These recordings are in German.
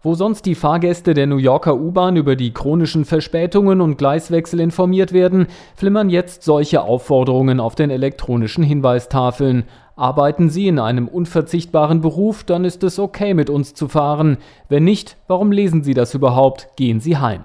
Wo sonst die Fahrgäste der New Yorker U-Bahn über die chronischen Verspätungen und Gleiswechsel informiert werden, flimmern jetzt solche Aufforderungen auf den elektronischen Hinweistafeln. Arbeiten Sie in einem unverzichtbaren Beruf, dann ist es okay, mit uns zu fahren. Wenn nicht, warum lesen Sie das überhaupt? Gehen Sie heim.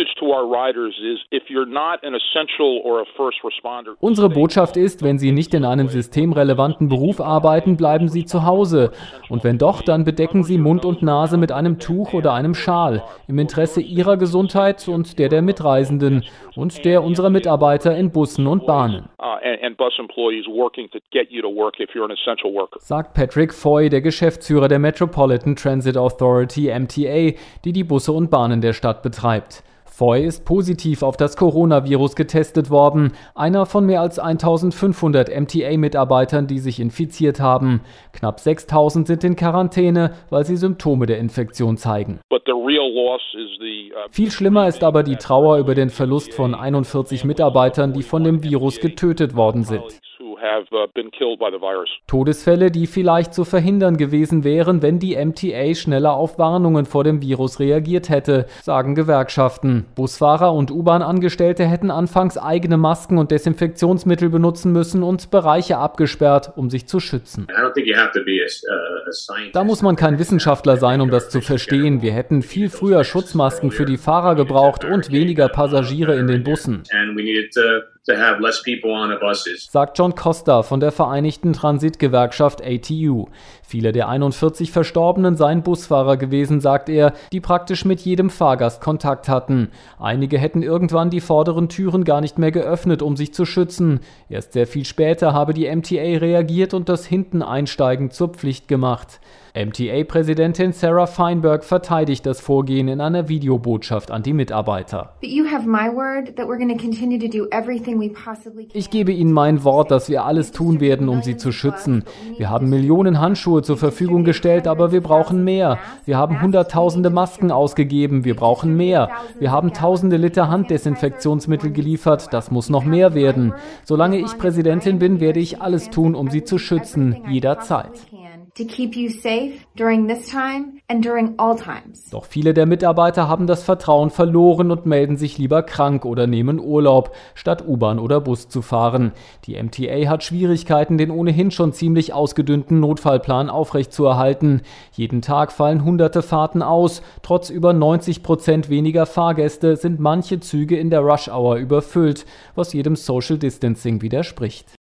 Unsere Botschaft ist, wenn Sie nicht in einem systemrelevanten Beruf arbeiten, bleiben Sie zu Hause. Und wenn doch, dann bedecken Sie Mund und Nase mit einem Tuch oder einem Schal. Im Interesse Ihrer Gesundheit und der Mitreisenden und der unserer Mitarbeiter in Bussen und Bahnen. Sagt Patrick Foy, der Geschäftsführer der Metropolitan Transit Authority MTA, die die Busse und Bahnen der Stadt betreibt. Foy ist positiv auf das Coronavirus getestet worden, einer von mehr als 1500 MTA-Mitarbeitern, die sich infiziert haben. Knapp 6.000 sind in Quarantäne, weil sie Symptome der Infektion zeigen. Viel schlimmer ist aber die Trauer über den Verlust von 41 Mitarbeitern, die von dem Virus getötet worden sind. Todesfälle, die vielleicht zu verhindern gewesen wären, wenn die MTA schneller auf Warnungen vor dem Virus reagiert hätte, sagen Gewerkschaften. Busfahrer und U-Bahn-Angestellte hätten anfangs eigene Masken und Desinfektionsmittel benutzen müssen und Bereiche abgesperrt, um sich zu schützen. Da muss man kein Wissenschaftler sein, um das zu verstehen. Wir hätten viel früher Schutzmasken für die Fahrer gebraucht und weniger Passagiere in den Bussen, sagt John Costa von der Vereinigten Transitgewerkschaft ATU. Viele der 41 Verstorbenen seien Busfahrer gewesen, sagt er, die praktisch mit jedem Fahrgast Kontakt hatten. Einige hätten irgendwann die vorderen Türen gar nicht mehr geöffnet, um sich zu schützen. Erst sehr viel später habe die MTA reagiert und das Hinteneinsteigen zur Pflicht gemacht. MTA-Präsidentin Sarah Feinberg verteidigt das Vorgehen in einer Videobotschaft an die Mitarbeiter. Ich gebe Ihnen mein Wort, dass wir alles tun werden, um Sie zu schützen. Wir haben Millionen Handschuhe zur Verfügung gestellt, aber wir brauchen mehr. Wir haben Hunderttausende Masken ausgegeben, wir brauchen mehr. Wir haben Tausende Liter Handdesinfektionsmittel geliefert, das muss noch mehr werden. Solange ich Präsidentin bin, werde ich alles tun, um Sie zu schützen, jederzeit. Doch viele der Mitarbeiter haben das Vertrauen verloren und melden sich lieber krank oder nehmen Urlaub, statt U-Bahn oder Bus zu fahren. Die MTA hat Schwierigkeiten, den ohnehin schon ziemlich ausgedünnten Notfallplan aufrechtzuerhalten. Jeden Tag fallen hunderte Fahrten aus. Trotz über 90% weniger Fahrgäste sind manche Züge in der Rush-Hour überfüllt, was jedem Social Distancing widerspricht.